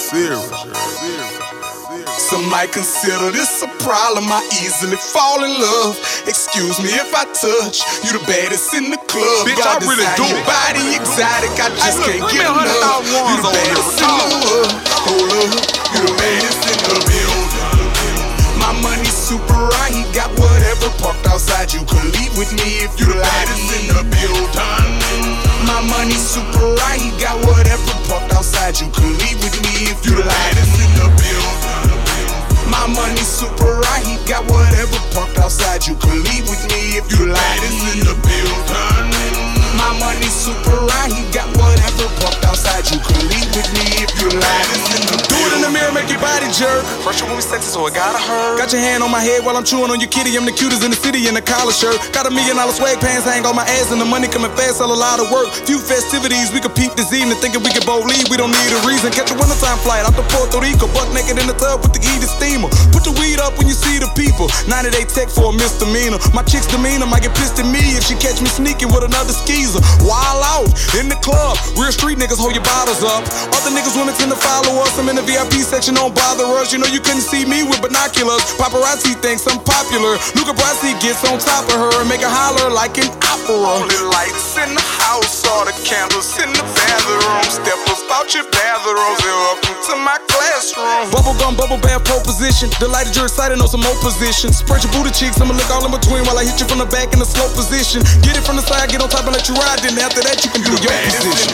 Some might consider this a problem. I easily fall in love. Excuse me if I touch you, the baddest in the club. Bitch, I really do. Your body exotic, I just can't get enough. You the baddest in the world. Hold up, you the baddest in the building. My money's super right, he got whatever parked outside. You can leave with me if you the baddest in the building. My money's super right, he got whatever parked outside. You can leave with me if you the baddest in the building. My money's super right, he got whatever parked outside. You can leave with me if you the baddest in the building. My money's super right, he got whatever parked outside. You can leave with me if you the baddest in the building. Do it in the mirror, make your body jerk. Pressure when we sexy, so it gotta hurt. Got your hand on my head while I'm chewing on your kitty. I'm the cutest in the city in a collar shirt. Got $1 million swag pants, hang on my ass, and the money coming fast, sell a lot of work. Few festivities we could peep this evening, thinking we could both leave. We don't need a reason. Catch a wintertime flight out to Puerto Rico, butt naked in the tub with the heated steamer. Put the weed up when you see the people. 90-day tech for a misdemeanor. My chick's demeanor might get pissed at me if she catch me sneaking with another skeezer. Wild out in the club, real street niggas hold your bottles up. Other niggas women tend to follow us. I'm in the VIP section, don't bother us. You know you couldn't see me with binoculars. Paparazzi thinks I'm popular. Luca Brasi gets on top of her and make her holler like an opera. Only lights in the house, all the candles in the bathroom. Step about your bathrooms, and welcome to my classroom. Bubblegum, bubble bath, pole position. Delighted you're excited, know some more position. Spread your booty cheeks, I'ma look all in between while I hit you from the back in a slow position. Get it from the side, get on top and let you ride. Then after that you can do your position.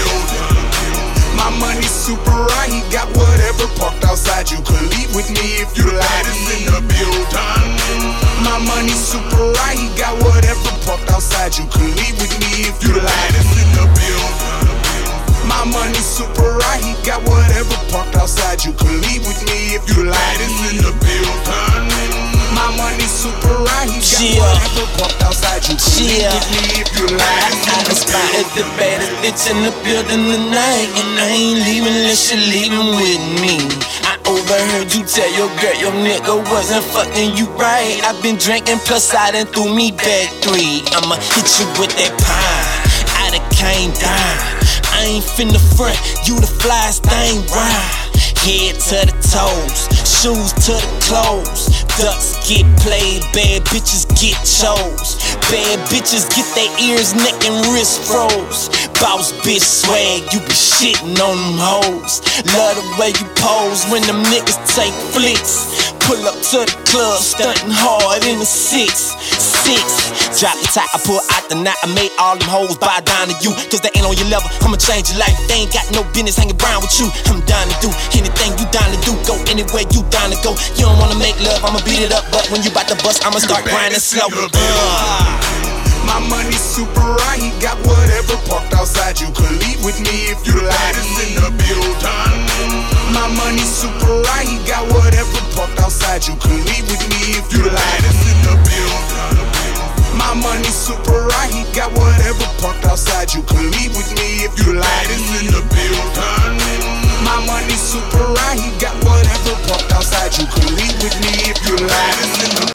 My money's super right, he got whatever parked outside. You can leave with me if you the baddest in the building. My money's super right, he got whatever parked outside. You can leave with me if you the baddest in the building. My money's super right, he got whatever parked outside. You can leave with me if you the baddest in the building. My money's super right, he got whatever parked outside. You can leave with me if you the baddest in the building. I spotted the baddest bitch in the building tonight, and I ain't leaving unless you're leaving with me. I overheard you tell your girl your nigga wasn't fucking you right. I've been drinking plus I done threw me back 3. I'ma hit you with that pine, I done came down. I ain't finna front, you the flyest thing ride. Head to the toes, shoes to the clothes. Ducks get played, bad bitches get chose. Bad bitches get their ears, neck, and wrist froze. Boss bitch swag, you be shitting on them hoes. Love the way you pose when them niggas take flicks. Pull up to the club, stunting hard in the 6. Drop the top, I pull out the knot. I made all them hoes bow down to you, cause they ain't on your level. I'ma change your life, they ain't got no business hanging around with you. I'm down to do anything you down to do. Go anywhere you down to go. You don't wanna make love, I'ma beat it up. But when you bout to bust, I'ma start grinding slow. My money's super right, he got whatever parked outside. You can leave with me if you the baddest in the building. My money's super right, he got whatever parked outside. You can leave with me if you the baddest in the building. My money's super right, he got whatever parked outside. You can leave with me if you the baddest in the building. My money's super right, he got whatever parked outside. You can leave with me if you the baddest in the building.